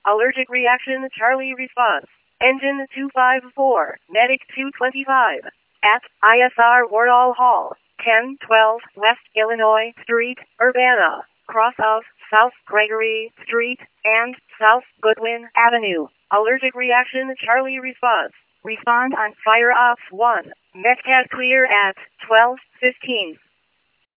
Allergic reaction Charlie response. Engine 254, Medic 225. At ISR Wardall Hall, 1012 West Illinois Street, Urbana, cross of South Gregory Street and South Goodwin Avenue. Allergic reaction Charlie response. Respond on Fire Ops 1. Medcat clear at 12:15.